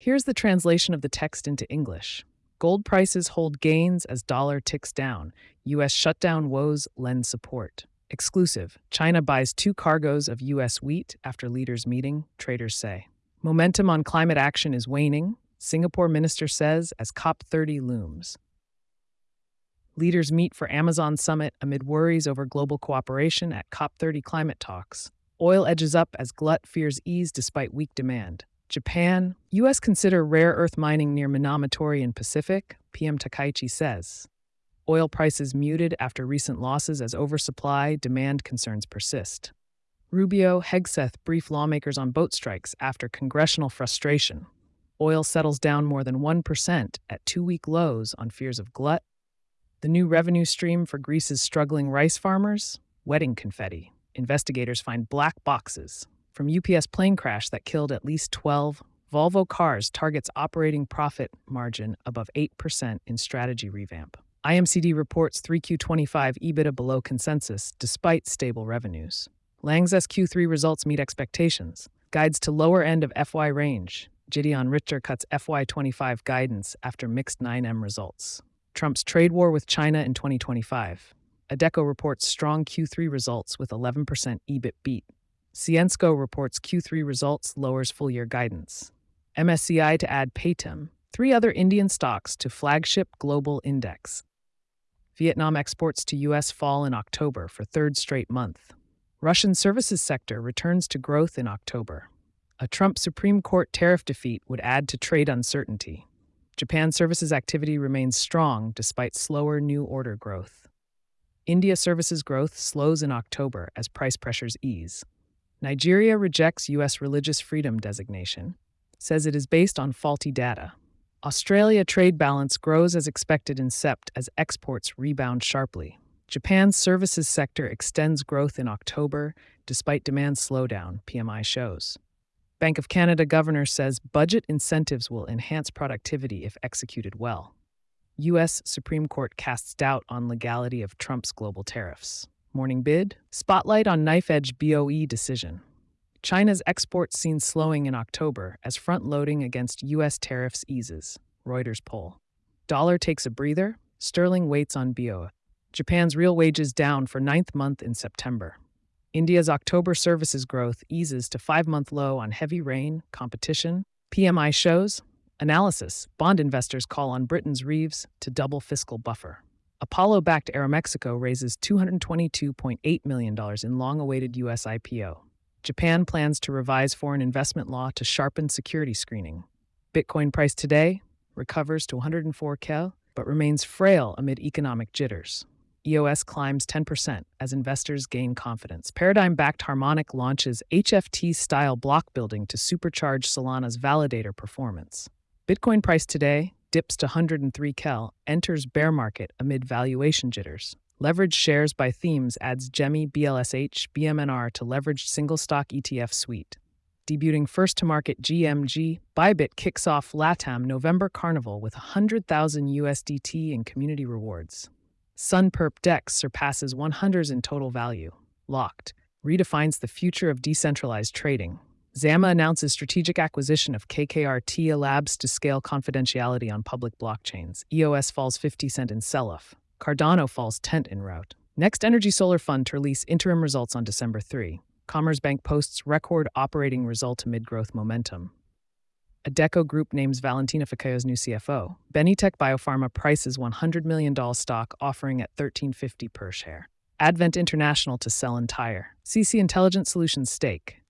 Here's the translation of the text into English. Gold prices hold gains as dollar ticks down. U.S. shutdown woes lend support. Exclusive. China buys 2 cargoes of U.S. wheat after leaders meeting, traders say. Momentum on climate action is waning, Singapore minister says as COP30 looms. Leaders meet for Amazon summit amid worries over global cooperation at COP30 climate talks. Oil edges up as glut fears ease despite weak demand. Japan, U.S. consider rare earth mining near Minamotori in Pacific, PM Takaichi says. Oil prices muted after recent losses as oversupply, demand concerns persist. Rubio, Hegseth brief lawmakers on boat strikes after congressional frustration. Oil settles down more than 1% at 2-week lows on fears of glut. The new revenue stream for Greece's struggling rice farmers? Wedding confetti. Investigators find black boxes. From UPS plane crash that killed at least 12, Volvo Cars targets operating profit margin above 8% in strategy revamp. IMCD reports 3Q25 EBITDA below consensus despite stable revenues. Lanxess Q3 results meet expectations. Guides to lower end of FY range. Gideon Richter cuts FY25 guidance after mixed 9M results. Trump's trade war with China in 2025. Adecco reports strong Q3 results with 11% EBIT beat. Ciensco reports Q3 results lowers full-year guidance. MSCI to add Paytm, 3 other Indian stocks to flagship global index. Vietnam exports to U.S. fall in October for 3rd straight month. Russian services sector returns to growth in October. A Trump Supreme Court tariff defeat would add to trade uncertainty. Japan services activity remains strong despite slower new order growth. India services growth slows in October as price pressures ease. Nigeria rejects U.S. religious freedom designation, says it is based on faulty data. Australia trade balance grows as expected in Sept as exports rebound sharply. Japan's services sector extends growth in October despite demand slowdown, PMI shows. Bank of Canada governor says budget incentives will enhance productivity if executed well. U.S. Supreme Court casts doubt on legality of Trump's global tariffs. Morning bid, spotlight on knife-edge BOE decision. China's exports seen slowing in October as front-loading against U.S. tariffs eases, Reuters poll. Dollar takes a breather, sterling waits on BOE. Japan's real wages down for 9th month in September. India's October services growth eases to 5-month low on heavy rain, competition. PMI shows. Analysis. Bond investors call on Britain's Reeves to double fiscal buffer. Apollo-backed Aeromexico raises $222.8 million in long-awaited U.S. IPO. Japan plans to revise foreign investment law to sharpen security screening. Bitcoin price today recovers to 104K, but remains frail amid economic jitters. EOS climbs 10% as investors gain confidence. Paradigm-backed Harmonic launches HFT-style block building to supercharge Solana's validator performance. Bitcoin price today dips to 103K, enters bear market amid valuation jitters. Leveraged shares by themes adds GEMI, BLSH, BMNR to leveraged single-stock ETF suite. Debuting first-to-market GMG, Bybit kicks off LATAM November Carnival with 100,000 USDT in community rewards. SunPerp DEX surpasses 100s in total value. Locked redefines the future of decentralized trading. Zama announces strategic acquisition of KKR Labs to scale confidentiality on public blockchains. EOS falls 50 cent in sell-off. Cardano falls 10 in rout. Next Energy Solar Fund to release interim results on December 3. Commerzbank posts record operating result amid growth momentum. Adecco Group names Valentina Ficcaio's new CFO. Benitech Biopharma prices $100 million stock offering at $13.50 per share. Advent International to sell entire. CC Intelligent Solutions stake.